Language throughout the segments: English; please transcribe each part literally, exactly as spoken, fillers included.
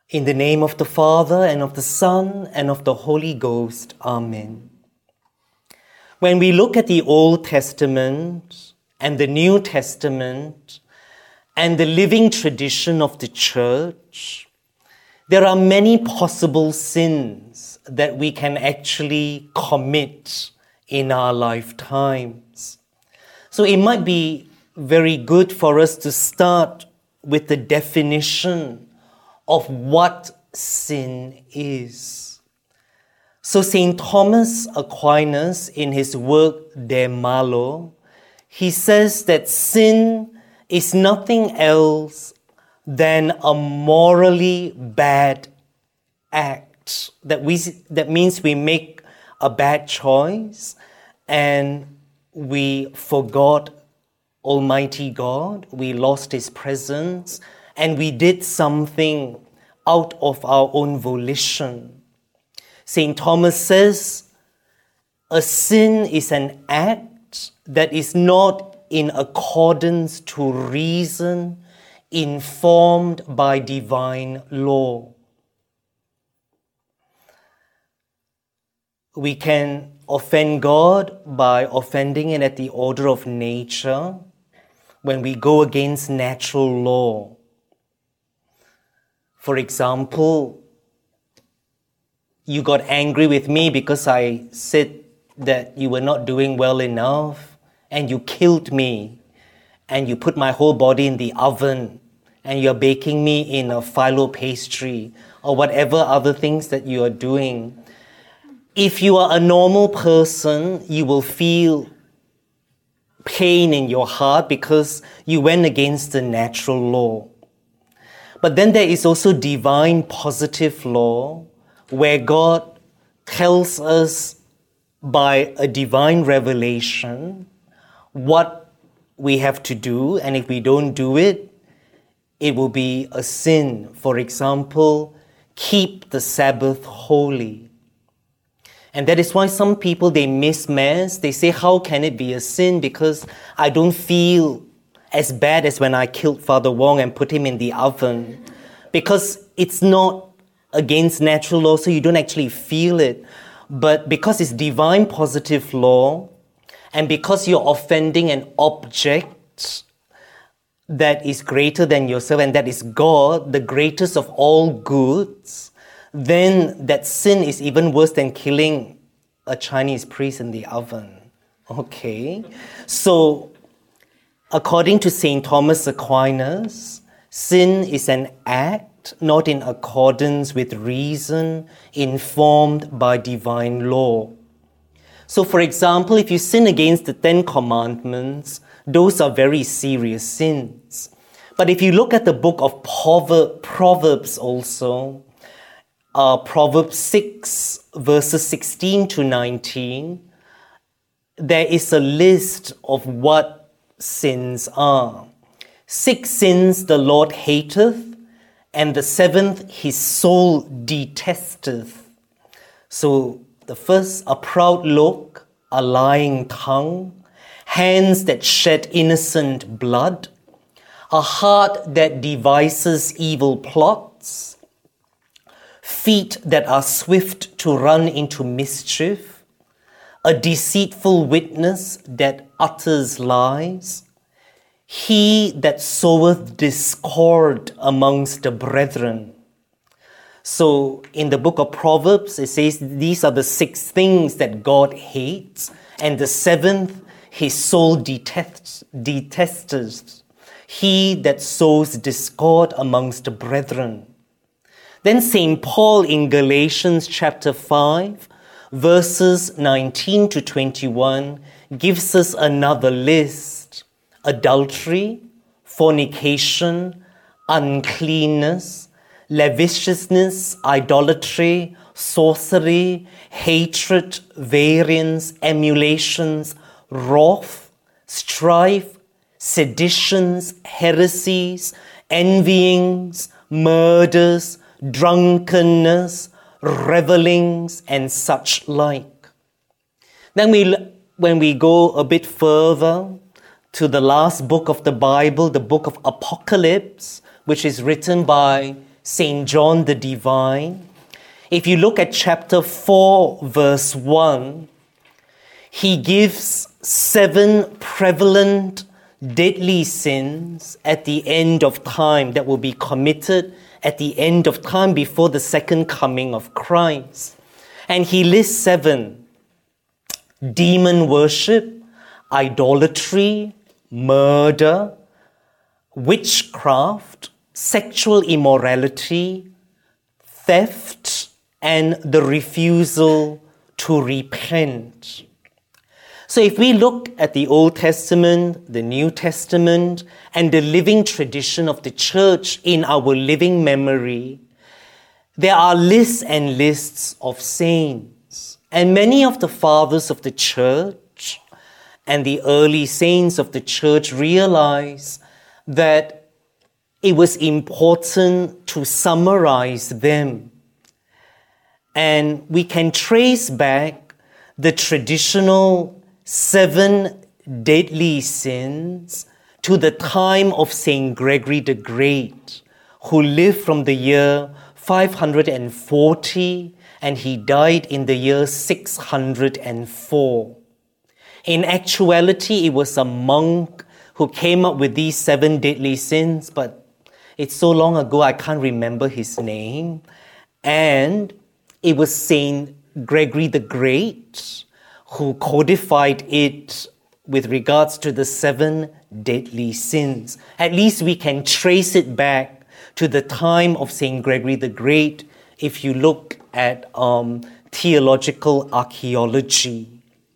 In the name of the Father, and of the Son, and of the Holy Ghost. Amen. When we look at the Old Testament and the New Testament and the living tradition of the Church, there are many possible sins that we can actually commit in our lifetimes. So it might be very good for us to start with the definition of what sin is. So Saint Thomas Aquinas, in his work De Malo, he says that sin is nothing else than a morally bad act. That we that means we make a bad choice and we forgot Almighty God, we lost His presence, and we did something out of our own volition. Saint Thomas says, a sin is an act that is not in accordance to reason, informed by divine law. We can offend God by offending it at the order of nature when we go against natural law. For example, you got angry with me because I said that you were not doing well enough, and you killed me, and you put my whole body in the oven, and you're baking me in a phyllo pastry, or whatever other things that you are doing. If you are a normal person, you will feel pain in your heart because you went against the natural law. But then there is also divine positive law, where God tells us by a divine revelation what we have to do, and if we don't do it, it will be a sin. For example, keep the Sabbath holy. And that is why some people, they miss Mass. They say, how can it be a sin? Because I don't feel as bad as when I killed Father Wong and put him in the oven. Because it's not against natural law, so you don't actually feel it. But because it's divine positive law, and because you're offending an object that is greater than yourself, and that is God, the greatest of all goods, then that sin is even worse than killing a Chinese priest in the oven. Okay? So, according to Saint Thomas Aquinas, sin is an act not in accordance with reason, informed by divine law. So, for example, if you sin against the Ten Commandments, those are very serious sins. But if you look at the book of Proverbs also, uh, Proverbs six, verses sixteen to nineteen, there is a list of what sins are. Six sins the Lord hateth, and the seventh his soul detesteth. So the first, a proud look, a lying tongue, hands that shed innocent blood, a heart that devises evil plots, feet that are swift to run into mischief, a deceitful witness that utters lies, he that soweth discord amongst the brethren. So in the book of Proverbs, it says these are the six things that God hates, and the seventh, his soul detests, detests, he that sows discord amongst the brethren. Then Saint Paul in Galatians chapter five, verses nineteen to twenty-one, gives us another list: adultery, fornication, uncleanness, lasciviousness, idolatry, sorcery, hatred, variance, emulations, wrath, strife, seditions, heresies, envyings, murders, drunkenness, revellings, and such like. Then we, when we go a bit further to the last book of the Bible, the book of Apocalypse, which is written by Saint John the Divine, if you look at chapter four, verse one, he gives seven prevalent deadly sins at the end of time that will be committed at the end of time before the second coming of Christ. And he lists seven: demon worship, idolatry, murder, witchcraft, sexual immorality, theft, and the refusal to repent. So if we look at the Old Testament, the New Testament, and the living tradition of the church in our living memory, there are lists and lists of saints. And many of the fathers of the church and the early saints of the church realized that it was important to summarize them. And we can trace back the traditional seven deadly sins to the time of Saint Gregory the Great, who lived from the year five hundred forty and he died in the year six hundred four. In actuality, it was a monk who came up with these seven deadly sins, but it's so long ago I can't remember his name. And it was Saint Gregory the Great who codified it with regards to the seven deadly sins. At least we can trace it back to the time of Saint Gregory the Great if you look at um, theological archaeology.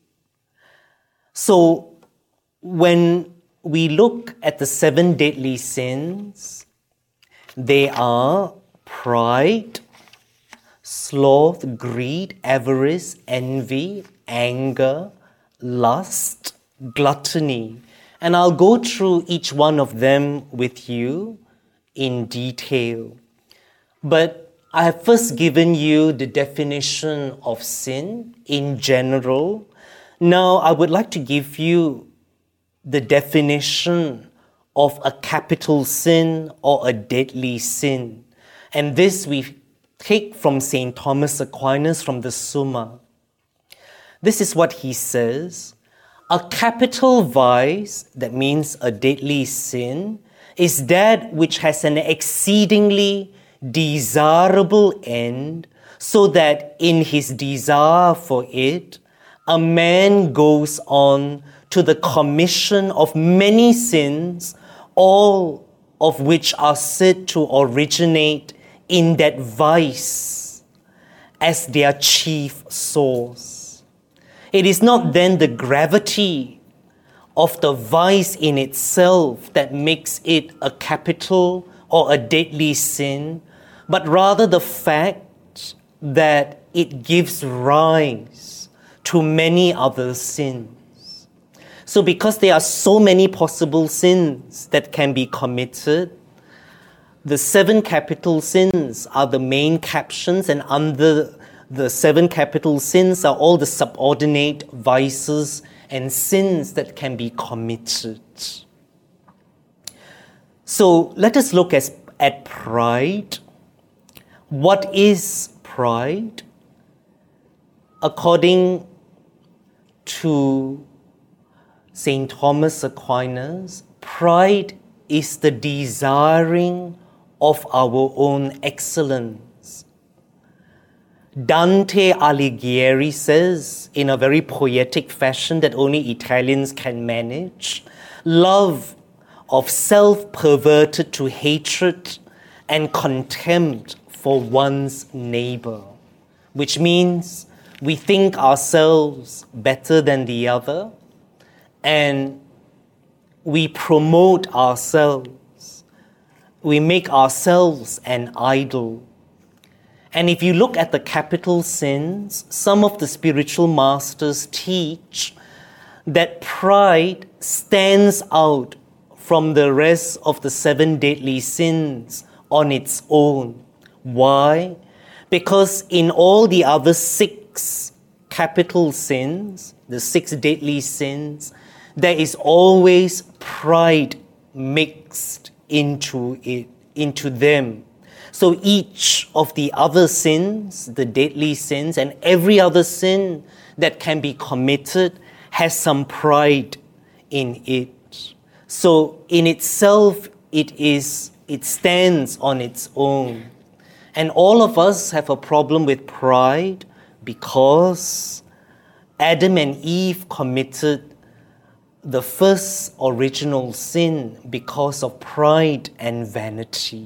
So when we look at the seven deadly sins, they are pride, sloth, greed, avarice, envy, anger, lust, gluttony. And I'll go through each one of them with you in detail. But I have first given you the definition of sin in general. Now I would like to give you the definition of a capital sin or a deadly sin. And this we take from Saint Thomas Aquinas from the Summa. This is what he says: a capital vice, that means a deadly sin, is that which has an exceedingly desirable end, so that in his desire for it, a man goes on to the commission of many sins, all of which are said to originate in that vice as their chief source. It is not then the gravity of the vice in itself that makes it a capital or a deadly sin, but rather the fact that it gives rise to many other sins. So because there are so many possible sins that can be committed, the seven capital sins are the main captions, and under the seven capital sins are all the subordinate vices and sins that can be committed. So let us look at, at pride. What is pride? According to Saint Thomas Aquinas, pride is the desiring of our own excellence. Dante Alighieri says, in a very poetic fashion that only Italians can manage, love of self perverted to hatred and contempt for one's neighbor, which means we think ourselves better than the other and we promote ourselves. We make ourselves an idol. And if you look at the capital sins, some of the spiritual masters teach that pride stands out from the rest of the seven deadly sins on its own. Why? Because in all the other six capital sins, the six deadly sins, there is always pride mixed into it, into them. So each of the other sins, the deadly sins, and every other sin that can be committed has some pride in it. So in itself, it is, it stands on its own. And all of us have a problem with pride because Adam and Eve committed the first original sin because of pride and vanity.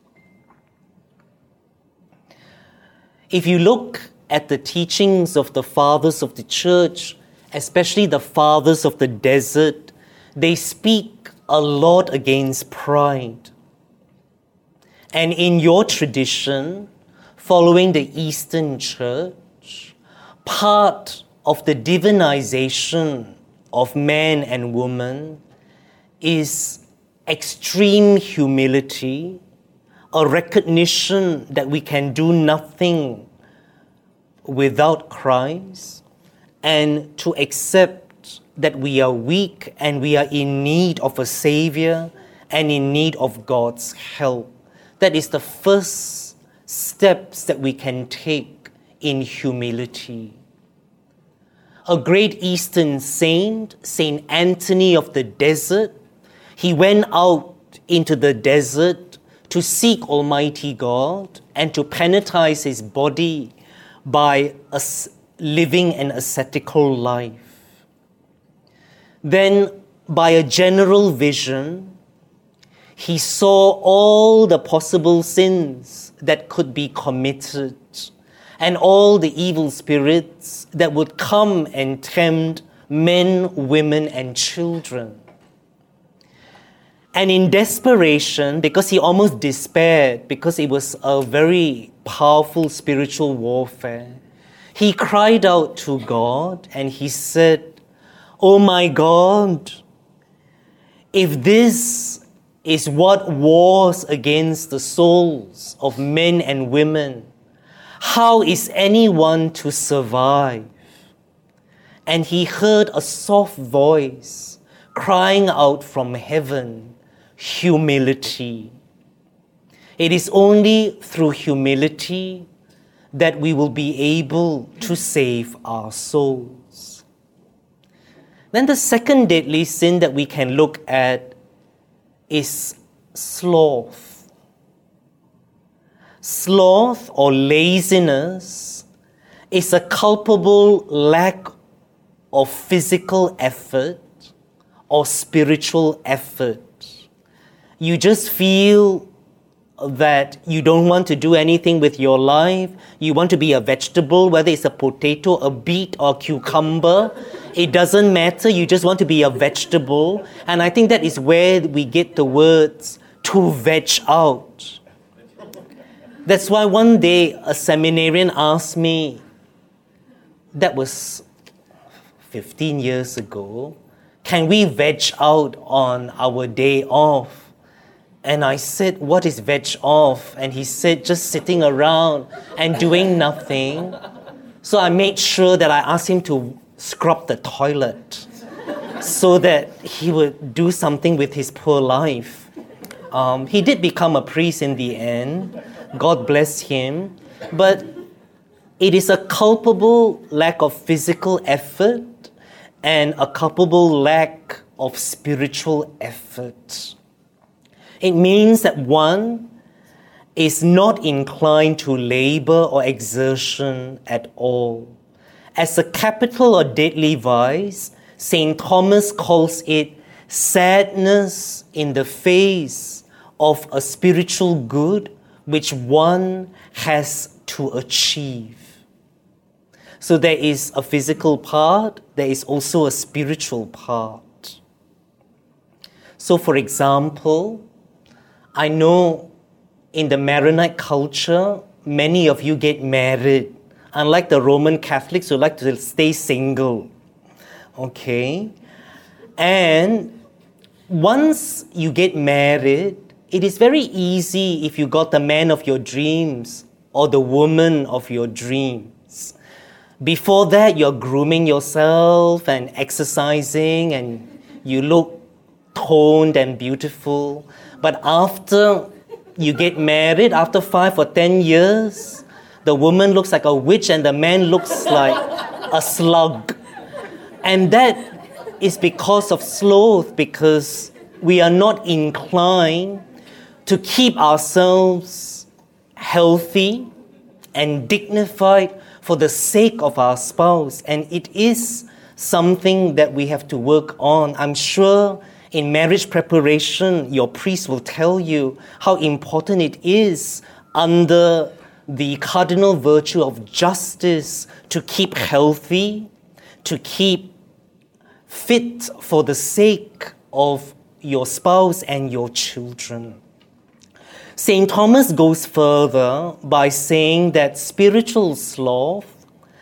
If you look at the teachings of the fathers of the church, especially the fathers of the desert, they speak a lot against pride. And in your tradition, following the Eastern Church, part of the divinization of man and woman is extreme humility, a recognition that we can do nothing without Christ, and to accept that we are weak and we are in need of a Savior and in need of God's help. That is the first steps that we can take in humility. A great Eastern saint, Saint Anthony of the Desert, he went out into the desert to seek Almighty God and to penitize his body by living an ascetical life. Then, by a general vision, he saw all the possible sins that could be committed and all the evil spirits that would come and tempt men, women, and children. And in desperation, because he almost despaired, because it was a very powerful spiritual warfare, he cried out to God and he said, "Oh my God, if this is what wars against the souls of men and women, how is anyone to survive?" And he heard a soft voice crying out from heaven, humility. It is only through humility that we will be able to save our souls. Then the second deadly sin that we can look at is sloth. Sloth or laziness is a culpable lack of physical effort or spiritual effort. You just feel that you don't want to do anything with your life. You want to be a vegetable, whether it's a potato, a beet, or a cucumber. It doesn't matter. You just want to be a vegetable. And I think that is where we get the words to veg out. That's why one day a seminarian asked me, that was fifteen years ago, can we veg out on our day off? And I said, what is veg off? And he said, just sitting around and doing nothing. So I made sure that I asked him to scrub the toilet so that he would do something with his poor life. Um, he did become a priest in the end. God bless him. But it is a culpable lack of physical effort and a culpable lack of spiritual effort. It means that one is not inclined to labor or exertion at all. As a capital or deadly vice, Saint Thomas calls it sadness in the face of a spiritual good which one has to achieve. So there is a physical part, there is also a spiritual part. So for example, I know in the Maronite culture, many of you get married, unlike the Roman Catholics who like to stay single. Okay? And once you get married, it is very easy if you got the man of your dreams or the woman of your dreams. Before that, you're grooming yourself and exercising and you look toned and beautiful. But after You get married after five or ten years, the woman looks like a witch and the man looks like a slug. And that is because of sloth, because we are not inclined to keep ourselves healthy and dignified for the sake of our spouse. And it is something that we have to work on. I'm sure in marriage preparation, your priest will tell you how important it is under the cardinal virtue of justice to keep healthy, to keep fit for the sake of your spouse and your children. Saint Thomas goes further by saying that spiritual sloth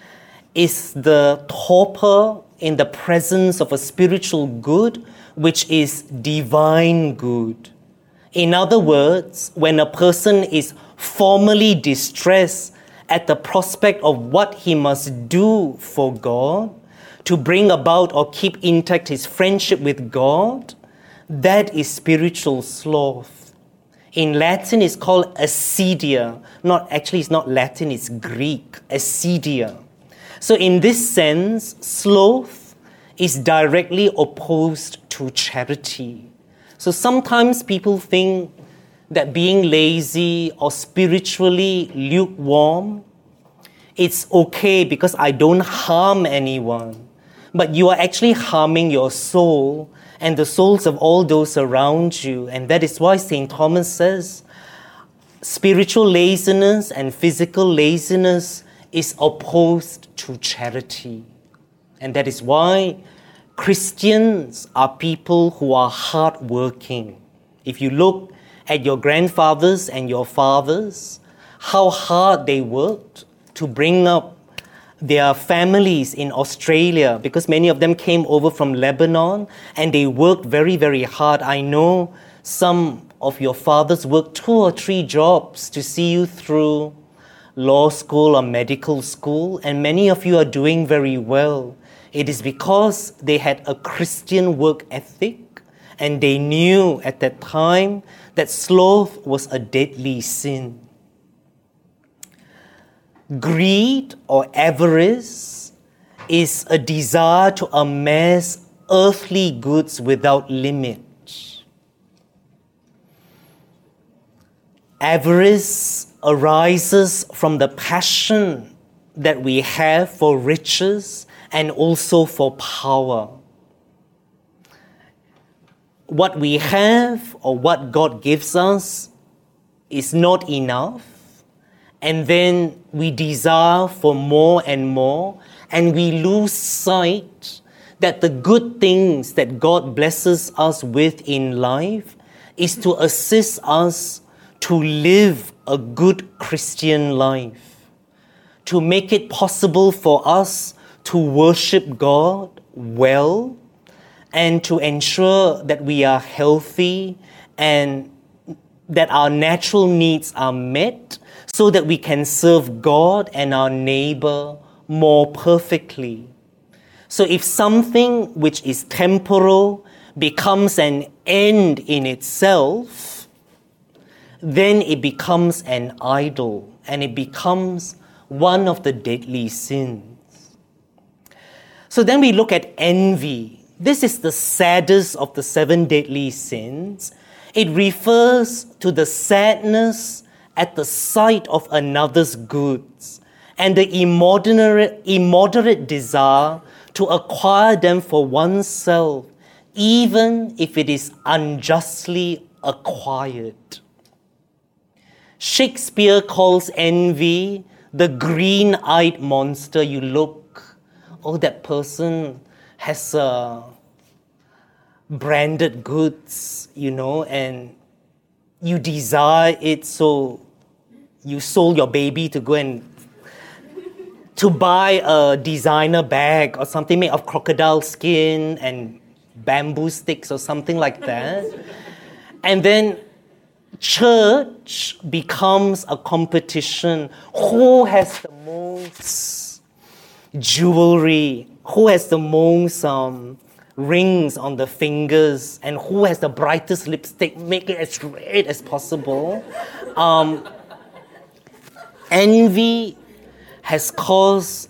is the torpor in the presence of a spiritual good, which is divine good. In other words, when a person is formally distressed at the prospect of what he must do for God to bring about or keep intact his friendship with God, that is spiritual sloth. In Latin, it's called acedia. Not actually, it's not Latin; it's Greek. Acedia. So, in this sense, sloth is directly opposed to charity. So sometimes people think that being lazy or spiritually lukewarm, it's okay because I don't harm anyone. But you are actually harming your soul and the souls of all those around you. And that is why Saint Thomas says, spiritual laziness and physical laziness is opposed to charity. And that is why Christians are people who are hardworking. If you look at your grandfathers and your fathers, how hard they worked to bring up their families in Australia, because many of them came over from Lebanon and they worked very, very hard. I know some of your fathers worked two or three jobs to see you through law school or medical school, and many of you are doing very well. It is because they had a Christian work ethic and they knew at that time that sloth was a deadly sin. Greed or avarice is a desire to amass earthly goods without limit. Avarice arises from the passion that we have for riches and also for power. What we have or what God gives us is not enough, and then we desire for more and more, and we lose sight that the good things that God blesses us with in life is to assist us to live a good Christian life, to make it possible for us to worship God well, and to ensure that we are healthy and that our natural needs are met so that we can serve God and our neighbor more perfectly. So if something which is temporal becomes an end in itself, then it becomes an idol and it becomes one of the deadly sins. So then we look at envy. This is the saddest of the seven deadly sins. It refers to the sadness at the sight of another's goods and the immoderate, immoderate desire to acquire them for oneself, even if it is unjustly acquired. Shakespeare calls envy the green-eyed monster. You look, oh, that person has uh, branded goods, you know, and you desire it, so you sold your baby to go and to buy a designer bag or something made of crocodile skin and bamboo sticks or something like that. And then church becomes a competition. Who has the most jewelry? Who has the most um, rings on the fingers and who has the brightest lipstick, make it as red as possible. Um, envy has caused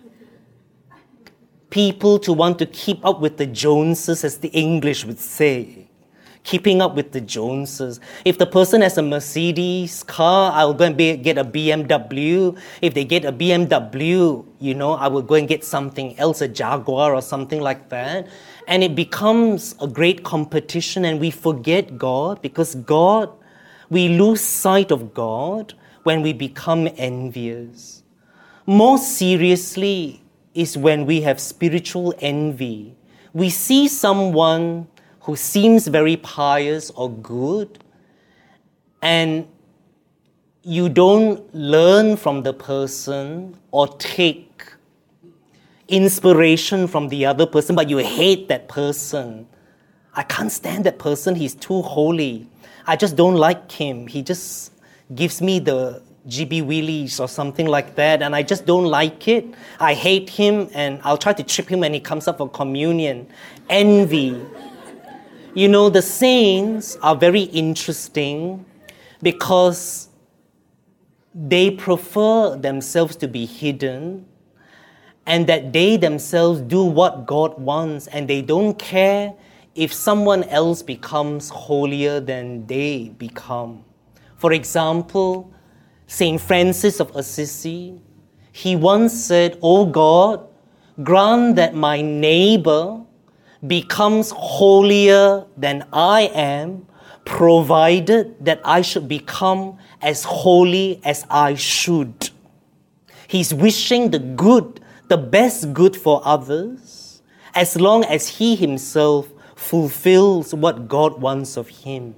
people to want to keep up with the Joneses, as the English would say. Keeping up with the Joneses. If the person has a Mercedes car, I'll go and be, get a B M W. If they get a B M W, you know, I will go and get something else, a Jaguar or something like that. And it becomes a great competition and we forget God because God, we lose sight of God when we become envious. More seriously is when we have spiritual envy. We see someone who seems very pious or good, and you don't learn from the person or take inspiration from the other person, but you hate that person. I can't stand that person, he's too holy. I just don't like him. He just gives me the G B Willies or something like that, and I just don't like it. I hate him, and I'll try to trip him when he comes up for communion. Envy. You know, the saints are very interesting because they prefer themselves to be hidden and that they themselves do what God wants and they don't care if someone else becomes holier than they become. For example, Saint Francis of Assisi, he once said, "Oh God, grant that my neighbor becomes holier than I am, provided that I should become as holy as I should." He's wishing the good, the best good for others, as long as he himself fulfills what God wants of him.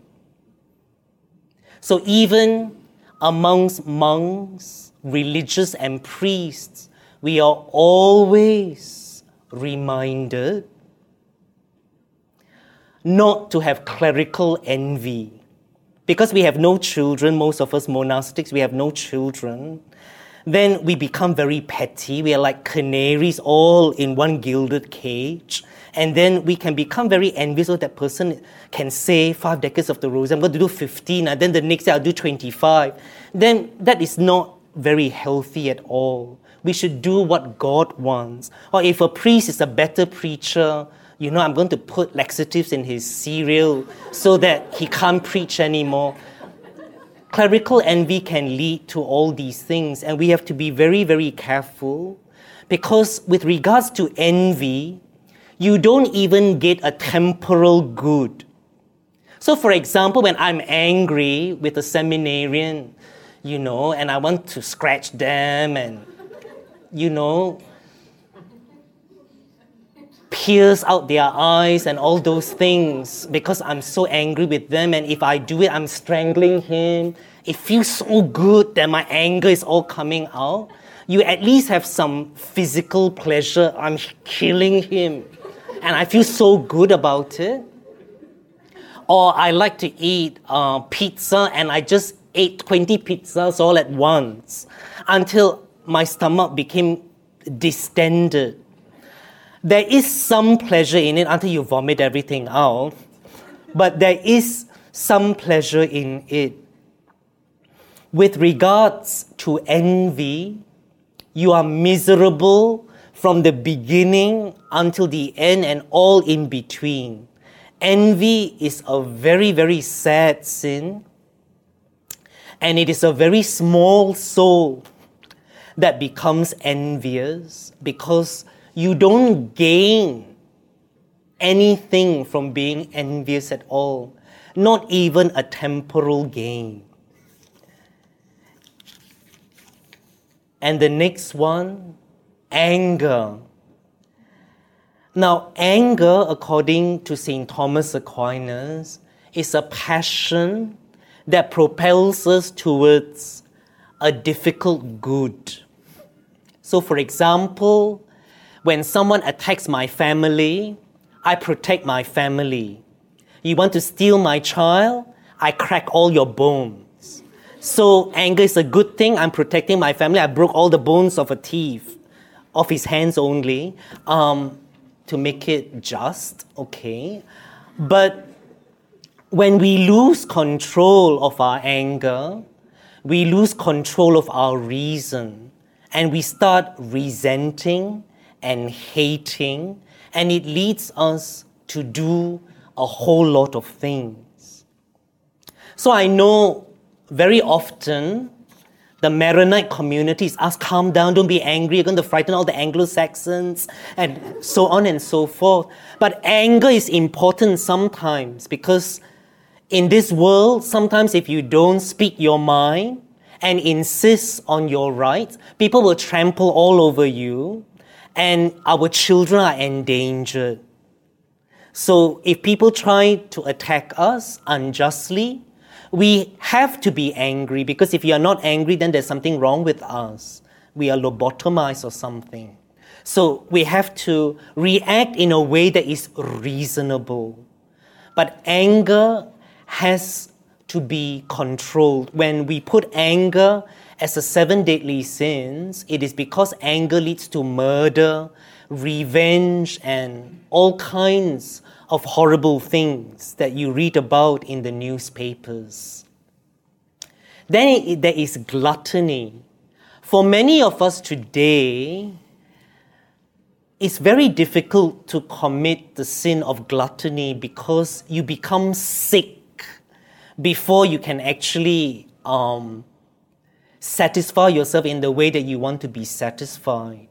So even amongst monks, religious and priests, we are always reminded not to have clerical envy. Because we have no children, most of us monastics, we have no children, then we become very petty. We are like canaries all in one gilded cage. And then we can become very envious of that person can say five decades of the rosary, I'm going to do fifteen, and then the next day I'll do twenty-five. Then that is not very healthy at all. We should do what God wants. Or if a priest is a better preacher, you know, I'm going to put laxatives in his cereal so that he can't preach anymore. Clerical envy can lead to all these things, and we have to be very, very careful because with regards to envy, you don't even get a temporal good. So for example, when I'm angry with a seminarian, you know, and I want to scratch them and, you know, pierce out their eyes and all those things because I'm so angry with them, and if I do it, I'm strangling him. It feels so good that my anger is all coming out. You at least have some physical pleasure. I'm killing him, and I feel so good about it. Or I like to eat uh, pizza, and I just ate twenty pizzas all at once until my stomach became distended. There is some pleasure in it until you vomit everything out, but there is some pleasure in it. With regards to envy, you are miserable from the beginning until the end and all in between. Envy is a very, very sad sin, and it is a very small soul that becomes envious because you don't gain anything from being envious at all, not even a temporal gain. And the next one, anger. Now, anger, according to Saint Thomas Aquinas, is a passion that propels us towards a difficult good. So, for example, when someone attacks my family, I protect my family. You want to steal my child? I crack all your bones. So anger is a good thing. I'm protecting my family. I broke all the bones of a thief, of his hands only. Um, to make it just, okay? But when we lose control of our anger, we lose control of our reason, and we start resenting and hating, and it leads us to do a whole lot of things. So I know very often the Maronite community is asked, calm down, don't be angry, you're going to frighten all the Anglo-Saxons, and so on and so forth. But anger is important sometimes, because in this world, sometimes if you don't speak your mind and insist on your rights, people will trample all over you, and our children are endangered. So if people try to attack us unjustly, we have to be angry, because if you are not angry, then there's something wrong with us. We are lobotomized or something. So we have to react in a way that is reasonable. But anger has to be controlled. When we put anger as a seven deadly sins, it is because anger leads to murder, revenge, and all kinds of horrible things that you read about in the newspapers. Then there is gluttony. For many of us today, it's very difficult to commit the sin of gluttony because you become sick before you can actually um, satisfy yourself in the way that you want to be satisfied.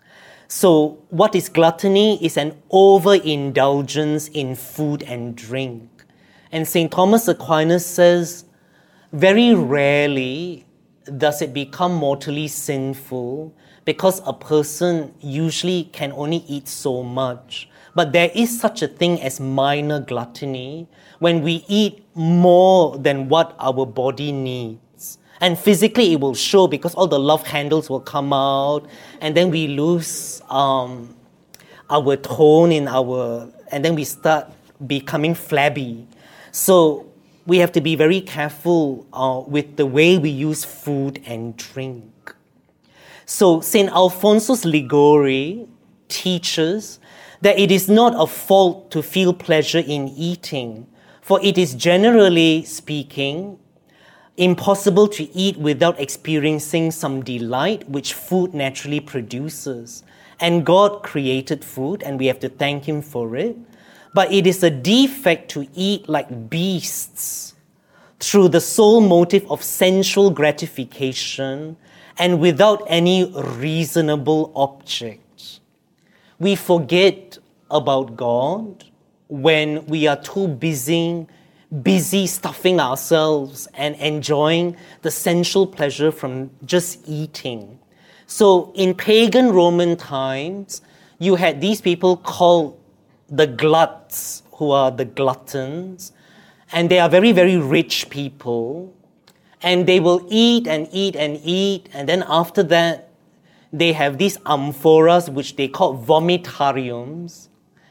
So what is gluttony? Is an overindulgence in food and drink. And Saint Thomas Aquinas says, very rarely does it become mortally sinful, because a person usually can only eat so much. But there is such a thing as minor gluttony, when we eat more than what our body needs. And physically it will show, because all the love handles will come out, and then we lose um, our tone in our, and then we start becoming flabby. So we have to be very careful uh, with the way we use food and drink. So Saint Alphonsus Liguori teaches that it is not a fault to feel pleasure in eating, for it is, generally speaking, impossible to eat without experiencing some delight which food naturally produces. And God created food, and we have to thank Him for it. But it is a defect to eat like beasts through the sole motive of sensual gratification and without any reasonable object. We forget about God when we are too busy busy stuffing ourselves and enjoying the sensual pleasure from just eating. So in pagan Roman times, you had these people called the gluts, who are the gluttons, and they are very, very rich people, and they will eat and eat and eat, and then after that, they have these amphoras, which they call vomitariums,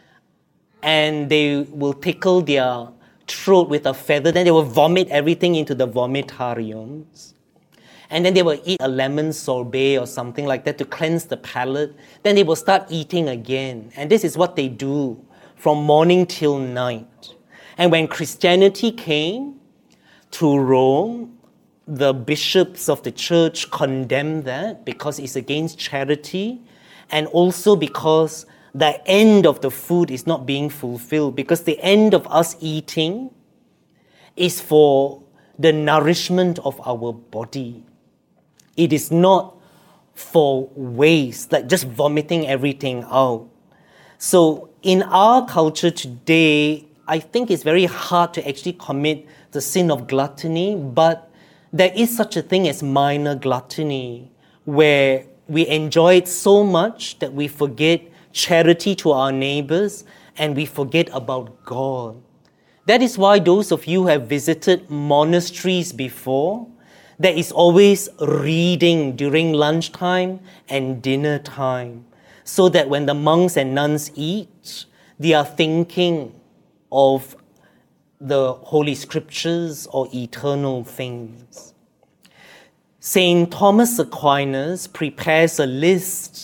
and they will tickle their throat with a feather, then they will vomit everything into the vomitariums. And then they will eat a lemon sorbet or something like that to cleanse the palate. Then they will start eating again. And this is what they do from morning till night. And when Christianity came to Rome, the bishops of the church condemned that because it's against charity, and also because the end of the food is not being fulfilled, because the end of us eating is for the nourishment of our body. It is not for waste, like just vomiting everything out. So in our culture today, I think it's very hard to actually commit the sin of gluttony, but there is such a thing as minor gluttony, where we enjoy it so much that we forget charity to our neighbors, and we forget about God. That is why those of you who have visited monasteries before, there is always reading during lunchtime and dinner time, so that when the monks and nuns eat, they are thinking of the Holy Scriptures or eternal things. Saint Thomas Aquinas prepares a list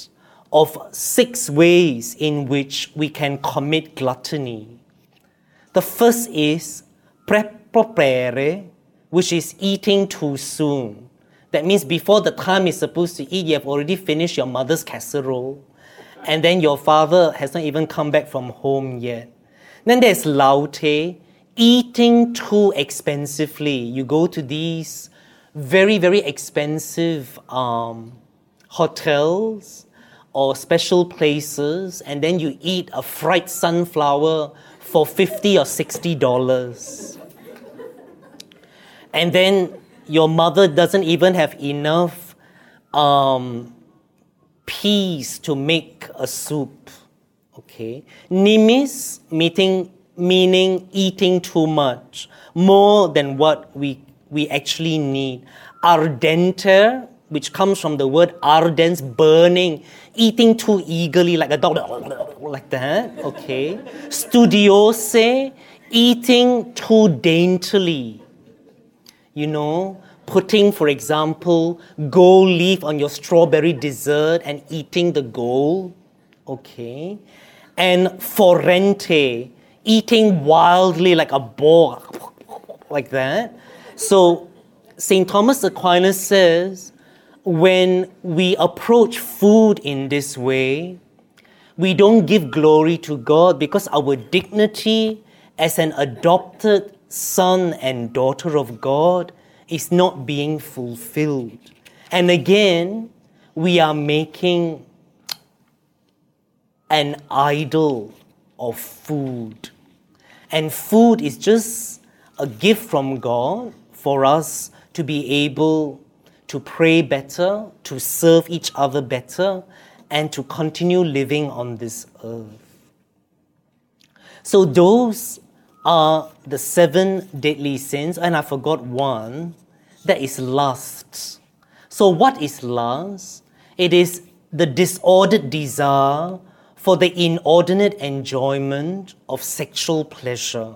of six ways in which we can commit gluttony. The first is prepropere, which is eating too soon. That means before the time you're supposed to eat, you have already finished your mother's casserole, and then your father has not even come back from home yet. Then there's laute, eating too expensively. You go to these very, very expensive um, hotels or special places, and then you eat a fried sunflower for fifty or sixty dollars. And then your mother doesn't even have enough um, peas to make a soup. Okay. Nimis, meaning, meaning eating too much, more than what we, we actually need. Ardenter, which comes from the word ardens, burning, eating too eagerly like a dog, like that. Okay. Studiose, eating too daintily. You know, putting, for example, gold leaf on your strawberry dessert and eating the gold. Okay. And forente, eating wildly like a boar, like that. So Saint Thomas Aquinas says, when we approach food in this way, we don't give glory to God because our dignity as an adopted son and daughter of God is not being fulfilled. And again, we are making an idol of food. And food is just a gift from God for us to be able to pray better, to serve each other better, and to continue living on this earth. So those are the seven deadly sins, and I forgot one, that is lust. So what is lust? It is the disordered desire for the inordinate enjoyment of sexual pleasure.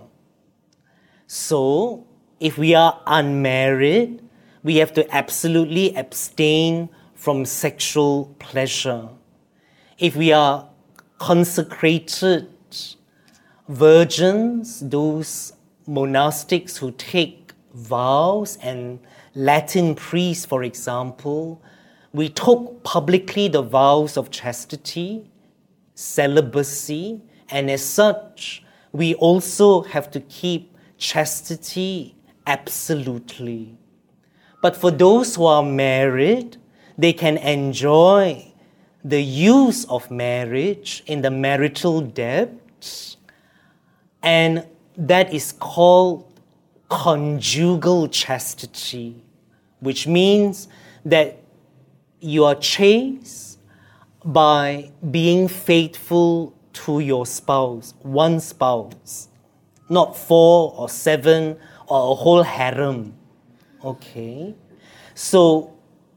So, if we are unmarried, we have to absolutely abstain from sexual pleasure. If we are consecrated virgins, those monastics who take vows, and Latin priests, for example, we took publicly the vows of chastity, celibacy, and as such, we also have to keep chastity absolutely. But for those who are married, they can enjoy the use of marriage in the marital debt, and that is called conjugal chastity, which means that you are chaste by being faithful to your spouse, one spouse, not four or seven or a whole harem. Okay? So,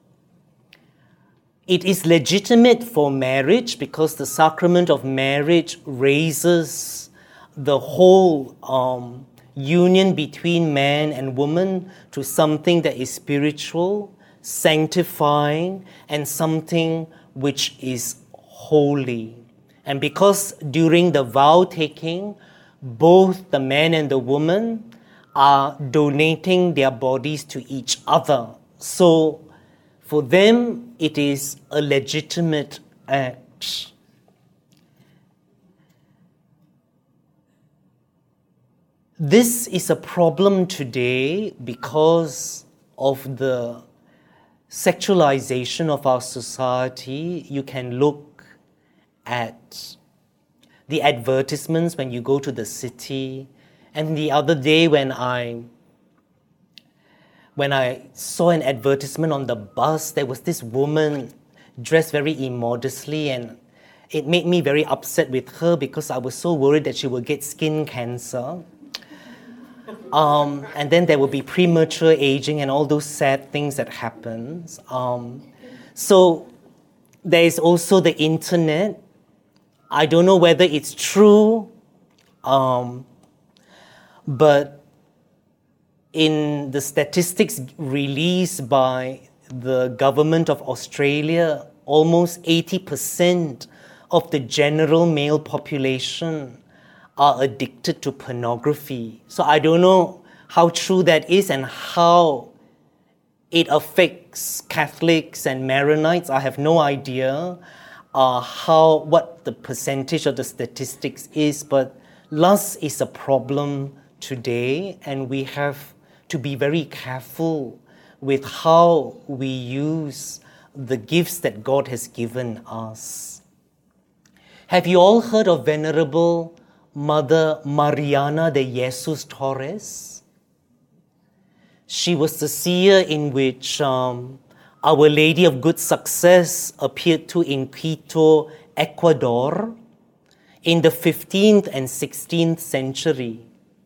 it is legitimate for marriage because the sacrament of marriage raises the whole um, union between man and woman to something that is spiritual, sanctifying, and something which is holy. And because during the vow taking, both the man and the woman are donating their bodies to each other. So for them, it is a legitimate act. This is a problem today because of the sexualization of our society. You can look at the advertisements when you go to the city. And the other day when I when I saw an advertisement on the bus, there was this woman dressed very immodestly, and it made me very upset with her because I was so worried that she would get skin cancer. Um, and then there will be premature aging and all those sad things that happens. Um, so there is also the internet. I don't know whether it's true, um, but in the statistics released by the government of Australia almost eighty percent of the general male population are addicted to pornography. So I don't know how true that is and how it affects Catholics and Maronites. I have no idea uh, how what the percentage of the statistics is, but lust is a problem today, and we have to be very careful with how we use the gifts that God has given us. Have you all heard of Venerable Mother Mariana de Jesus Torres? She was the seer in which um, Our Lady of Good Success appeared to in Quito, Ecuador, in the fifteenth and sixteenth century.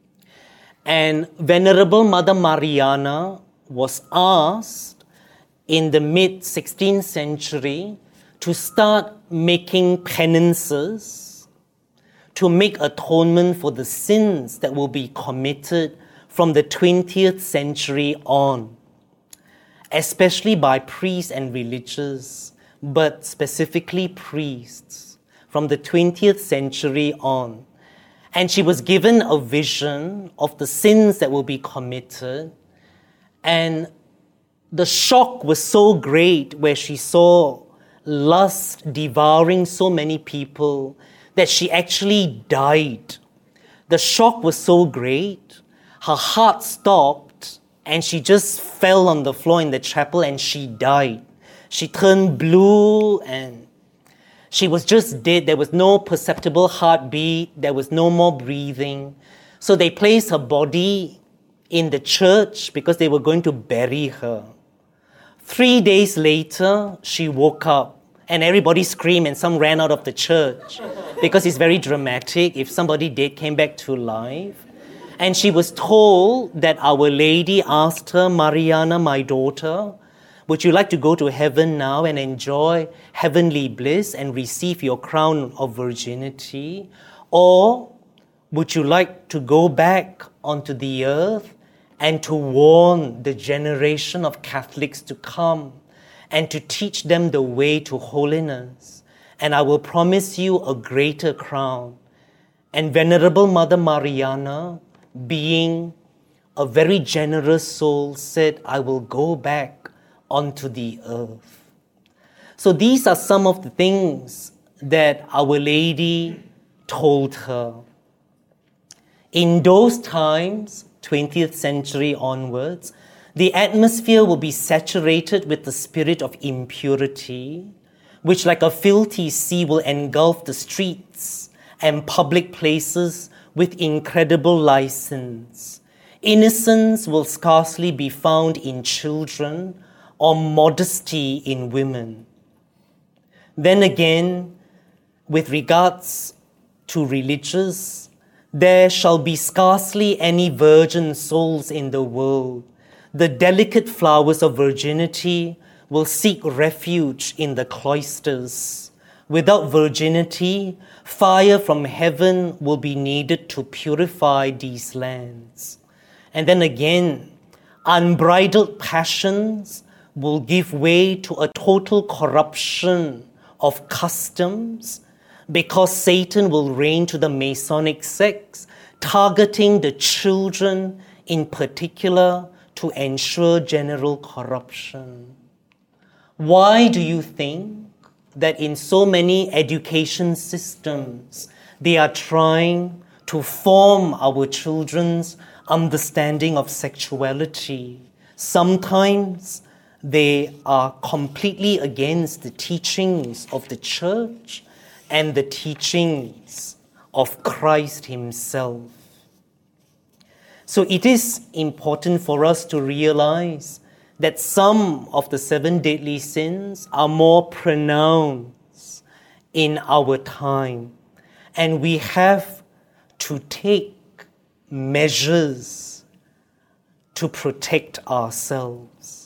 And Venerable Mother Mariana was asked in the mid-sixteenth century to start making penances, to make atonement for the sins that will be committed from the twentieth century on, especially by priests and religious, but specifically priests from the twentieth century on. And she was given a vision of the sins that will be committed. And the shock was so great where she saw lust devouring so many people that she actually died. The shock was so great, her heart stopped, and she just fell on the floor in the chapel and she died. She turned blue and she was just dead. There was no perceptible heartbeat. There was no more breathing. So they placed her body in the church because they were going to bury her. Three days later, she woke up and everybody screamed and some ran out of the church because it's very dramatic if somebody dead came back to life. And she was told that Our Lady asked her, Mariana, my daughter, would you like to go to heaven now and enjoy heavenly bliss and receive your crown of virginity? Or would you like to go back onto the earth and to warn the generation of Catholics to come and to teach them the way to holiness? And I will promise you a greater crown. And Venerable Mother Mariana, being a very generous soul, said, I will go back onto the earth. So these are some of the things that Our Lady told her. In those times, twentieth century onwards, the atmosphere will be saturated with the spirit of impurity, which like a filthy sea will engulf the streets and public places with incredible license. Innocence will scarcely be found in children or modesty in women. Then again, with regards to religious, there shall be scarcely any virgin souls in the world. The delicate flowers of virginity will seek refuge in the cloisters. Without virginity, fire from heaven will be needed to purify these lands. And then again, unbridled passions will give way to a total corruption of customs because Satan will reign to the Masonic sects, targeting the children in particular to ensure general corruption. Why do you think that in so many education systems they are trying to form our children's understanding of sexuality? Sometimes they are completely against the teachings of the church and the teachings of Christ himself. So it is important for us to realize that some of the seven deadly sins are more pronounced in our time, and we have to take measures to protect ourselves.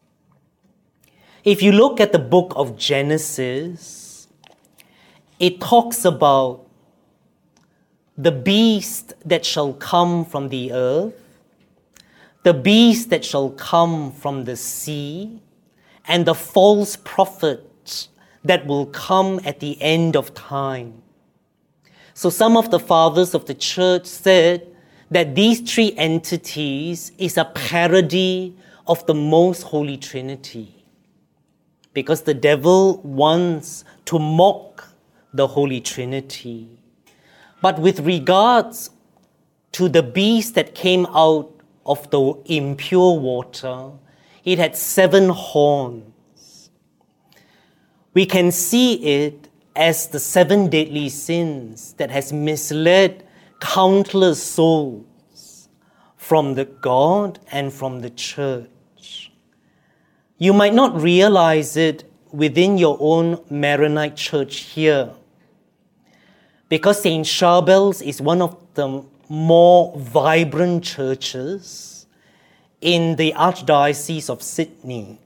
If you look at the book of Genesis, it talks about the beast that shall come from the earth, the beast that shall come from the sea, and the false prophet that will come at the end of time. So some of the fathers of the church said that these three entities is a parody of the most holy Trinity, because the devil wants to mock the Holy Trinity. But with regards to the beast that came out of the impure water, it had seven horns. We can see it as the seven deadly sins that has misled countless souls from the God and from the church. You might not realize it within your own Maronite church here, because Saint Charbel's is one of the more vibrant churches in the Archdiocese of Sydney.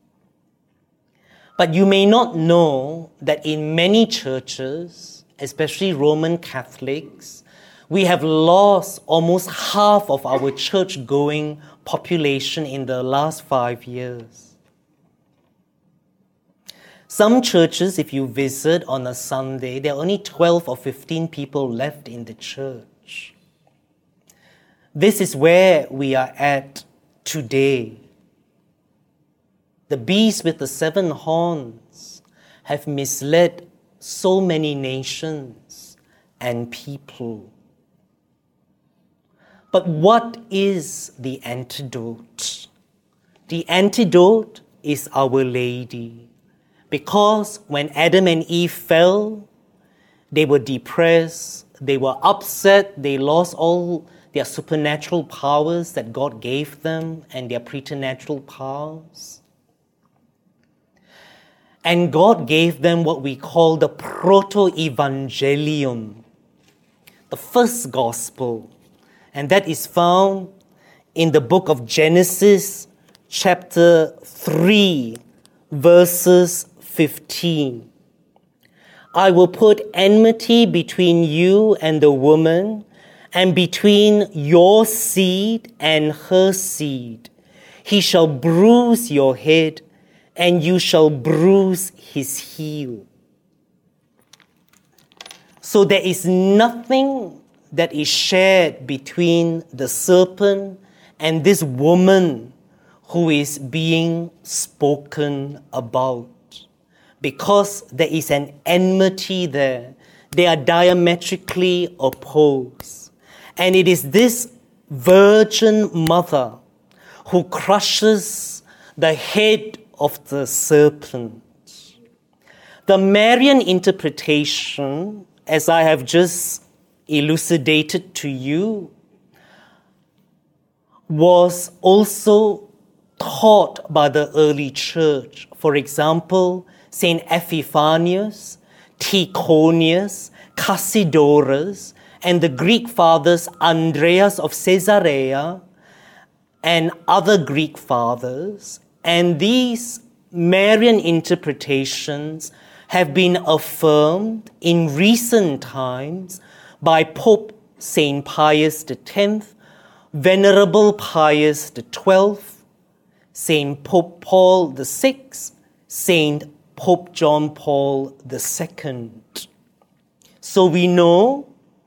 But you may not know that in many churches, especially Roman Catholics, we have lost almost half of our church-going population in the last five years. Some churches, if you visit on a Sunday, there are only twelve or fifteen people left in the church. This is where we are at today. The beast with the seven horns have misled so many nations and people. But what is the antidote? The antidote is Our Lady. Because when Adam and Eve fell, they were depressed, they were upset, they lost all their supernatural powers that God gave them and their preternatural powers. And God gave them what we call the proto-evangelium, the first gospel. And that is found in the book of Genesis, chapter three, verses fifteen. I will put enmity between you and the woman, and between your seed and her seed. He shall bruise your head, and you shall bruise his heel. So there is nothing that is shared between the serpent and this woman who is being spoken about, because there is an enmity there. They are diametrically opposed. And it is this virgin mother who crushes the head of the serpent. The Marian interpretation, as I have just elucidated to you, was also taught by the early church. For example, Saint Epiphanius, Tychonius, Cassidorus, and the Greek fathers Andreas of Caesarea and other Greek fathers. And these Marian interpretations have been affirmed in recent times by Pope Saint Pius the tenth, Venerable Pius the twelfth, Saint Pope Paul the sixth, Saint Pope John Paul the second. So we know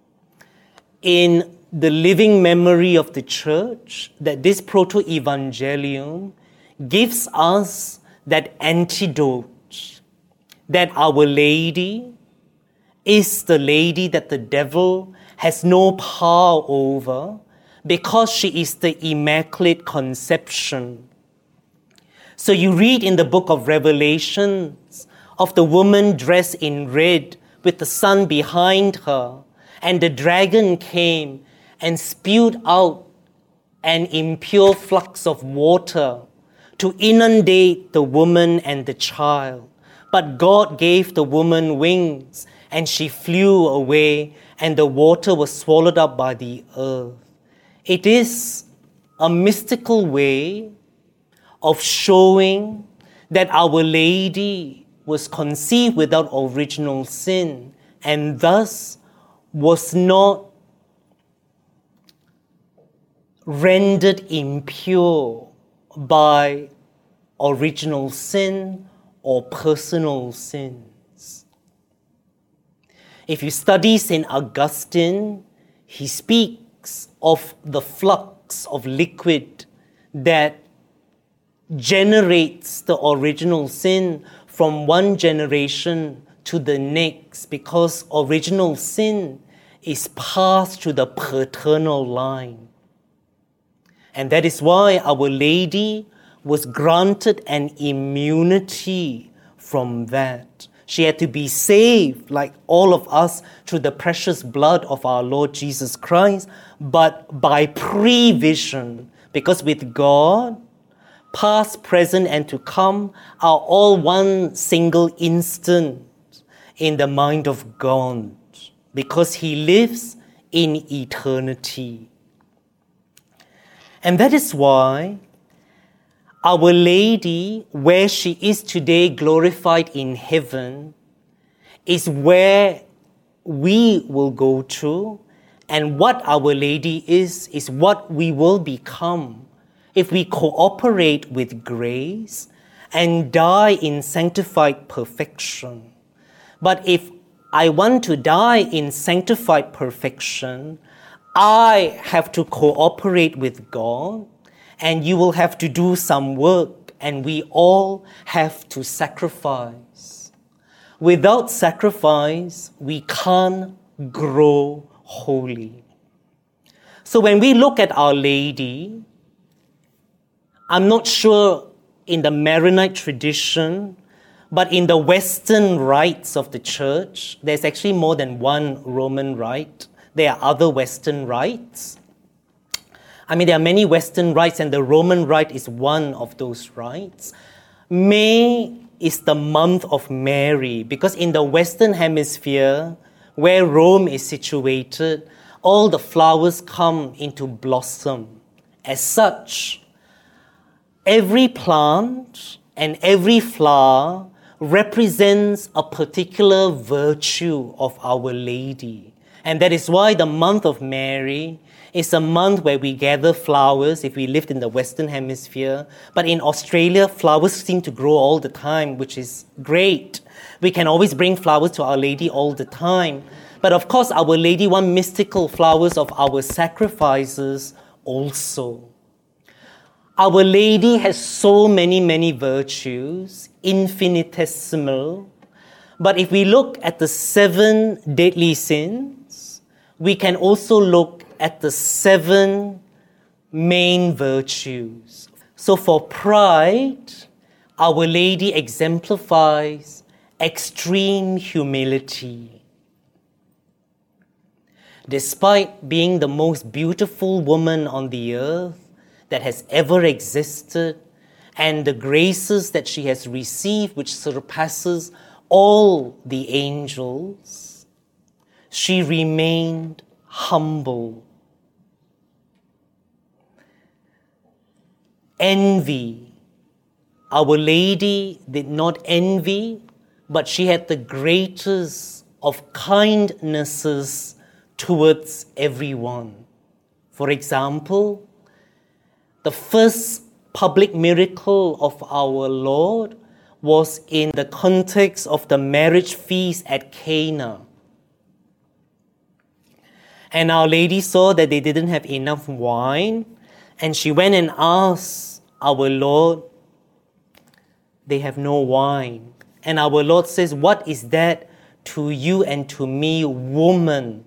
in the living memory of the church that this proto-evangelium gives us that antidote, that Our Lady is the lady that the devil has no power over, because she is the Immaculate Conception. So you read in the book of Revelations of the woman dressed in red with the sun behind her, and the dragon came and spewed out an impure flux of water to inundate the woman and the child. But God gave the woman wings, and she flew away, and the water was swallowed up by the earth. It is a mystical way of showing that Our Lady was conceived without original sin, and thus was not rendered impure by original sin or personal sins. If you study Saint Augustine, he speaks of the flux of liquid that generates the original sin from one generation to the next, because original sin is passed through the paternal line. And that is why Our Lady was granted an immunity from that. She had to be saved, like all of us, through the precious blood of our Lord Jesus Christ, but by prevision, because with God, past, present, and to come are all one single instant in the mind of God, because He lives in eternity. And that is why Our Lady, where she is today glorified in heaven, is where we will go to, and what Our Lady is, is what we will become if we cooperate with grace and die in sanctified perfection. But if I want to die in sanctified perfection, I have to cooperate with God, and you will have to do some work, and we all have to sacrifice. Without sacrifice, we can't grow holy. So when we look at Our Lady, I'm not sure in the Maronite tradition, but in the Western rites of the Church, there's actually more than one Roman rite. There are other Western rites. I mean, there are many Western rites, and the Roman rite is one of those rites. May is the month of Mary, because in the Western Hemisphere, where Rome is situated, all the flowers come into blossom. As such, every plant and every flower represents a particular virtue of Our Lady. And that is why the month of Mary is a month where we gather flowers if we lived in the Western Hemisphere. But in Australia, flowers seem to grow all the time, which is great. We can always bring flowers to Our Lady all the time. But of course, Our Lady wants mystical flowers of our sacrifices also. Our Lady has so many, many virtues, infinitesimal. But if we look at the seven deadly sins, we can also look at the seven main virtues. So for pride, Our Lady exemplifies extreme humility. Despite being the most beautiful woman on the earth that has ever existed, and the graces that she has received, which surpasses all the angels, she remained humble. Envy. Our Lady did not envy, but she had the greatest of kindnesses towards everyone. For example, the first public miracle of our Lord was in the context of the marriage feast at Cana. And Our Lady saw that they didn't have enough wine, and she went and asked our Lord, they have no wine. And our Lord says, what is that to you and to me, woman?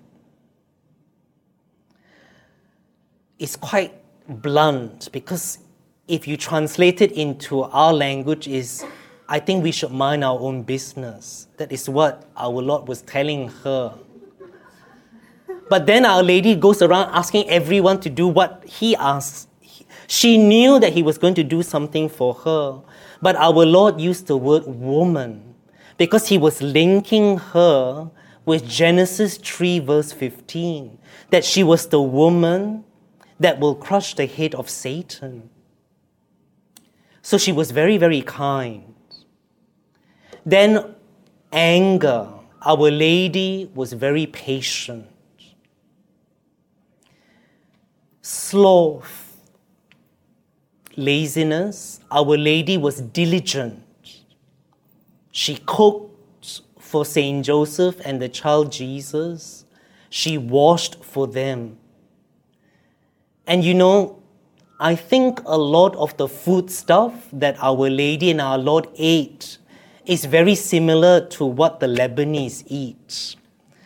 It's quite blunt, because if you translate it into our language, is I think we should mind our own business. That is what our Lord was telling her. But then Our Lady goes around asking everyone to do what He asks. She knew that He was going to do something for her. But our Lord used the word woman because He was linking her with Genesis three verse fifteen, that she was the woman that will crush the head of Satan. So she was very, very kind. Then anger. Our Lady was very patient. Sloth, laziness. Our Lady was diligent. She cooked for Saint Joseph and the child Jesus. She washed for them. And you know, I think a lot of the food stuff that Our Lady and our Lord ate is very similar to what the Lebanese eat.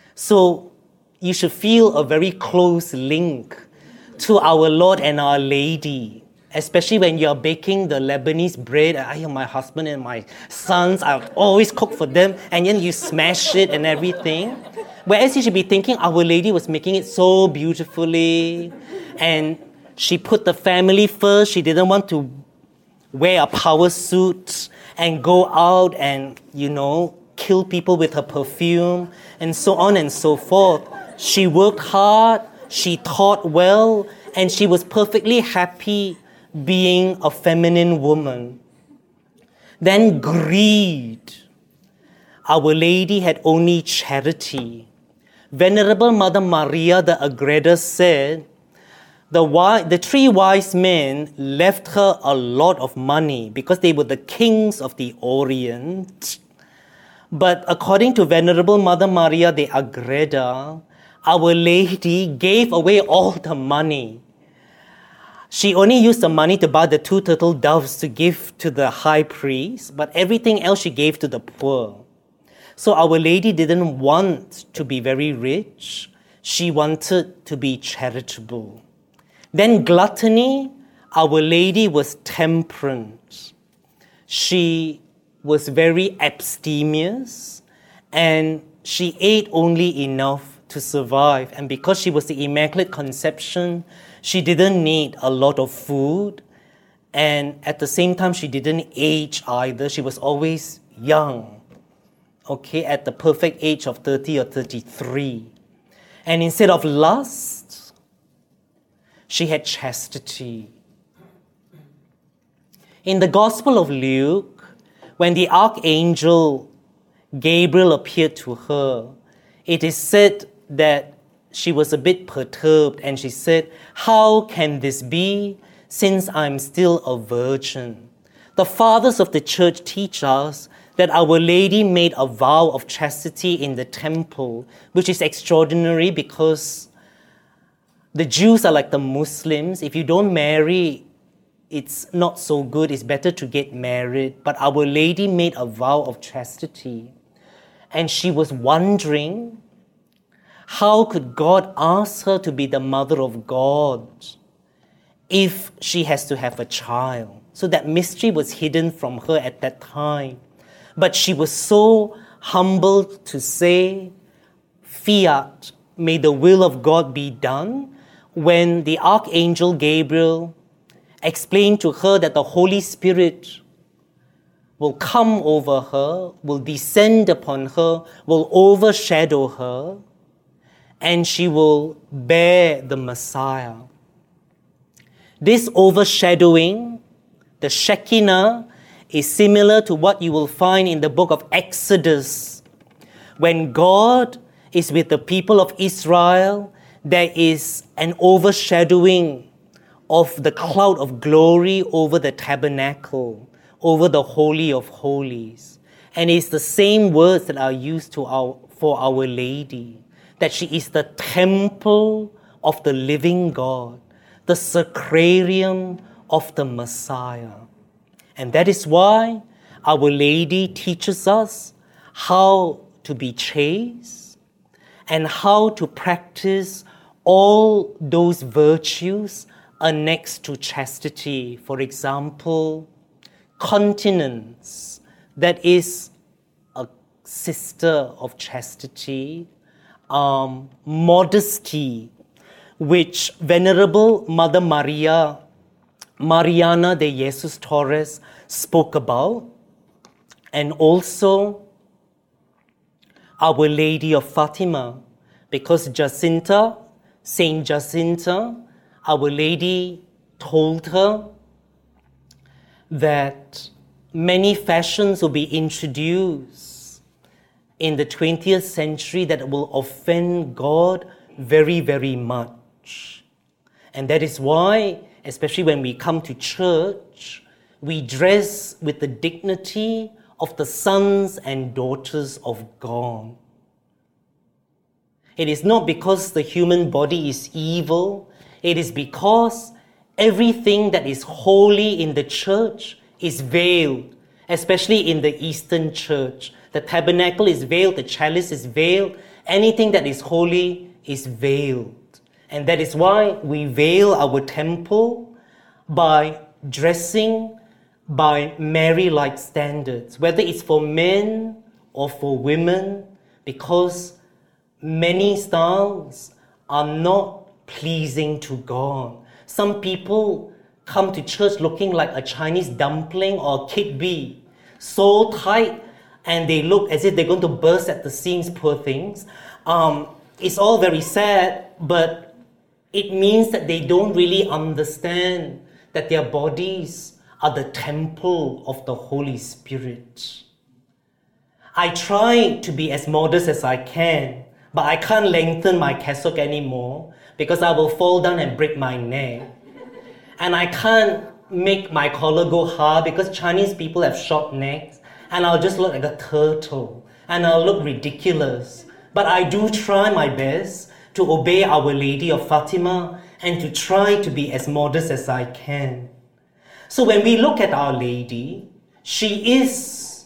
So you should feel a very close link to our Lord and Our Lady, especially when you're baking the Lebanese bread. I, my husband and my sons, I always cook for them, and then you smash it and everything. Whereas you should be thinking Our Lady was making it so beautifully, and she put the family first. She didn't want to wear a power suit and go out and, you know, kill people with her perfume, and so on and so forth. She worked hard, she taught well, and she was perfectly happy being a feminine woman. Then greed. Our Lady had only charity. Venerable Mother Maria the Agreda said, The, wi- the three wise men left her a lot of money because they were the kings of the Orient. But according to Venerable Mother Maria de Agreda, Our Lady gave away all the money. She only used the money to buy the two turtle doves to give to the high priest, but everything else she gave to the poor. So Our Lady didn't want to be very rich. She wanted to be charitable. Then gluttony. Our Lady was temperate. She was very abstemious, and she ate only enough to survive. And because she was the Immaculate Conception, she didn't need a lot of food. And at the same time, she didn't age either. She was always young, okay, at the perfect age of thirty or thirty-three. And instead of lust, she had chastity. In the Gospel of Luke, when the Archangel Gabriel appeared to her, it is said that she was a bit perturbed, and she said, "How can this be, since I'm still a virgin?" The fathers of the church teach us that Our Lady made a vow of chastity in the temple, which is extraordinary because the Jews are like the Muslims. If you don't marry, it's not so good. It's better to get married. But Our Lady made a vow of chastity. And she was wondering, how could God ask her to be the mother of God if she has to have a child? So that mystery was hidden from her at that time. But she was so humbled to say, "Fiat, may the will of God be done," when the Archangel Gabriel explained to her that the Holy Spirit will come over her, will descend upon her, will overshadow her, and she will bear the Messiah. This overshadowing, the Shekinah, is similar to what you will find in the book of Exodus. When God is with the people of Israel, there is an overshadowing of the cloud of glory over the tabernacle, over the Holy of Holies. And it's the same words that are used to our, for Our Lady, that she is the temple of the living God, the sacrarium of the Messiah. And that is why Our Lady teaches us how to be chaste and how to practice all those virtues annexed to chastity. For example, continence, that is a sister of chastity. Um, modesty, which Venerable Mother Maria, Mariana de Jesus Torres spoke about, and also Our Lady of Fatima, because Jacinta, Saint Jacinta, Our Lady told her that many fashions will be introduced in the twentieth century that will offend God very, very much. And that is why, especially when we come to church, we dress with the dignity of the sons and daughters of God. It is not because the human body is evil. It is because everything that is holy in the church is veiled, especially in the Eastern church. The tabernacle is veiled, the chalice is veiled, anything that is holy is veiled. And that is why we veil our temple by dressing by Mary-like standards, whether it's for men or for women, because many styles are not pleasing to God. Some people come to church looking like a Chinese dumpling or a kid bee, so tight, and they look as if they're going to burst at the seams, poor things. Um, it's all very sad, but it means that they don't really understand that their bodies are the temple of the Holy Spirit. I try to be as modest as I can, but I can't lengthen my cassock anymore because I will fall down and break my neck. And I can't make my collar go high because Chinese people have short necks, and I'll just look like a turtle, and I'll look ridiculous. But I do try my best to obey Our Lady of Fatima and to try to be as modest as I can. So when we look at Our Lady, she is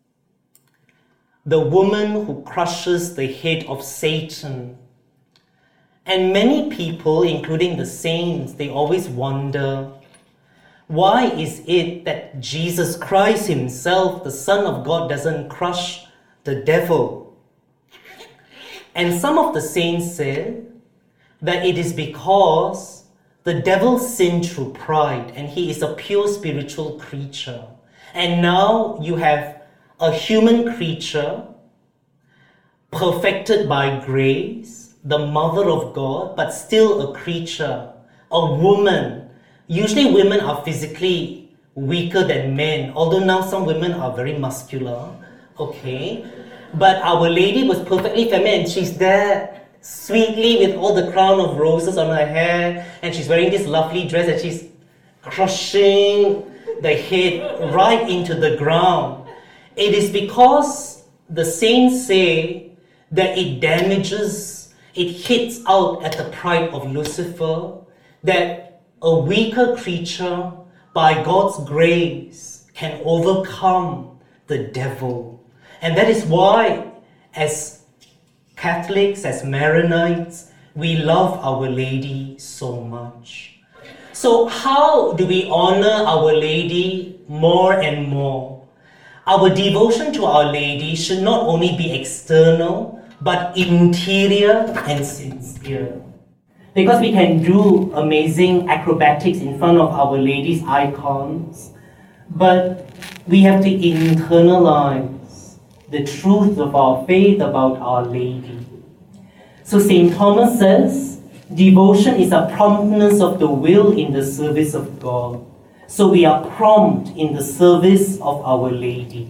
the woman who crushes the head of Satan. And many people, including the saints, they always wonder, why is it that Jesus Christ himself, the Son of God, doesn't crush the devil? And some of the saints said that it is because the devil sinned through pride and he is a pure spiritual creature. And now you have a human creature perfected by grace, the mother of God, but still a creature, a woman. Usually women are physically weaker than men, although now some women are very muscular, okay? But Our Lady was perfectly feminine. She's there sweetly with all the crown of roses on her hair, and she's wearing this lovely dress, and she's crushing the head right into the ground. It is because the saints say that it damages, it hits out at the pride of Lucifer, that a weaker creature, by God's grace, can overcome the devil. And that is why, as Catholics, as Maronites, we love Our Lady so much. So how do we honor Our Lady more and more? Our devotion to Our Lady should not only be external, but interior and sincere. Because we can do amazing acrobatics in front of Our Lady's icons, but we have to internalize the truth of our faith about Our Lady. So Saint Thomas says, devotion is a promptness of the will in the service of God. So we are prompt in the service of Our Lady.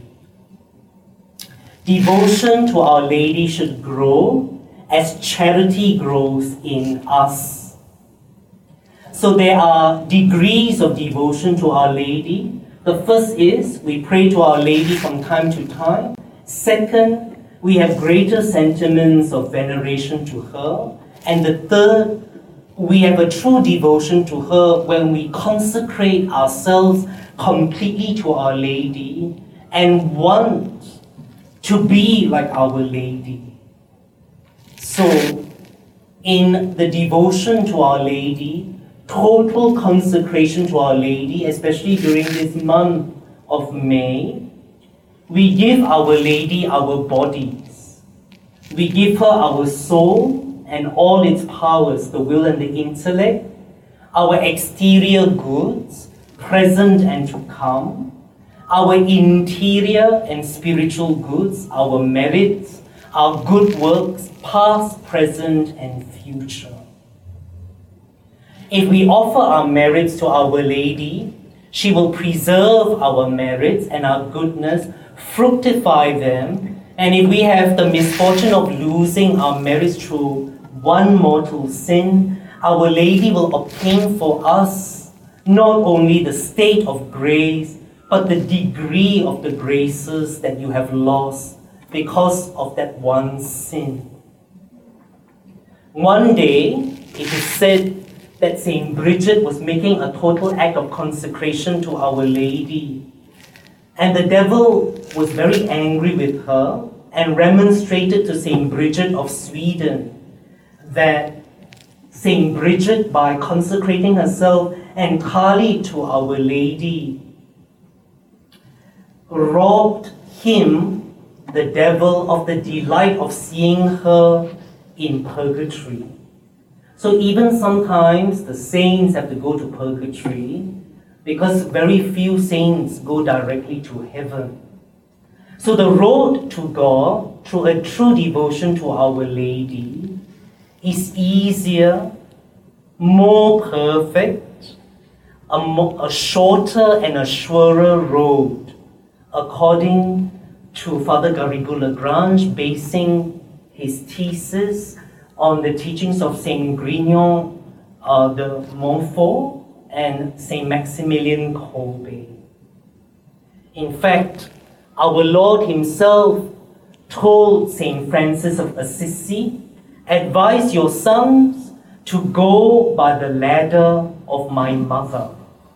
Devotion to Our Lady should grow as charity grows in us. So there are degrees of devotion to Our Lady. The first is we pray to Our Lady from time to time. Second, we have greater sentiments of veneration to her. And the third, we have a true devotion to her when we consecrate ourselves completely to Our Lady and want to be like Our Lady. So, in the devotion to Our Lady, total consecration to Our Lady, especially during this month of May, we give Our Lady our bodies. We give her our soul and all its powers, the will and the intellect, our exterior goods, present and to come, our interior and spiritual goods, our merits, our good works, past, present, and future. If we offer our merits to Our Lady, she will preserve our merits and our goodness, fructify them, and if we have the misfortune of losing our merits through one mortal sin, Our Lady will obtain for us not only the state of grace, but the degree of the graces that you have lost because of that one sin. One day, it is said that Saint Bridget was making a total act of consecration to Our Lady. And the devil was very angry with her and remonstrated to Saint Bridget of Sweden that Saint Bridget, by consecrating herself entirely to Our Lady, robbed him, the devil, of the delight of seeing her in purgatory. So even sometimes the saints have to go to purgatory because very few saints go directly to heaven. So the road to God through a true devotion to Our Lady is easier, more perfect, a, more, a shorter and a surer road, according to Father Garrigou-Lagrange, basing his thesis on the teachings of Saint Grignon uh, de Montfort and Saint Maximilien Kolbe. In fact, our Lord himself told Saint Francis of Assisi, advise your sons to go by the ladder of my mother.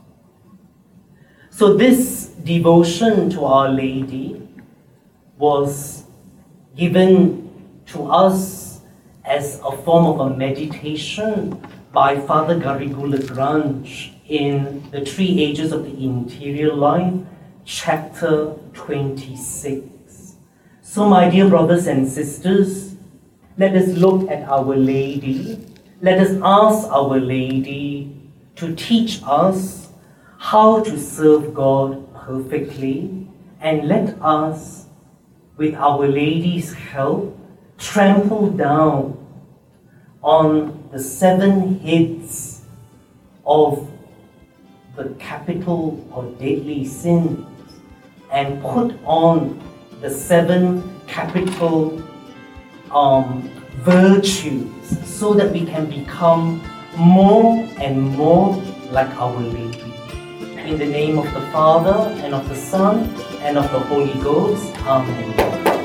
So this devotion to Our Lady was given to us as a form of a meditation by Father Garrigou-Lagrange in The Three Ages of the Interior Life, chapter twenty-six. So my dear brothers and sisters, let us look at Our Lady. Let us ask Our Lady to teach us how to serve God perfectly, and let us, with Our Lady's help, trample down on the seven heads of the capital or deadly sins and put on the seven capital um, virtues so that we can become more and more like Our Lady. In the name of the Father, and of the Son, and of the Holy Ghost. Amen.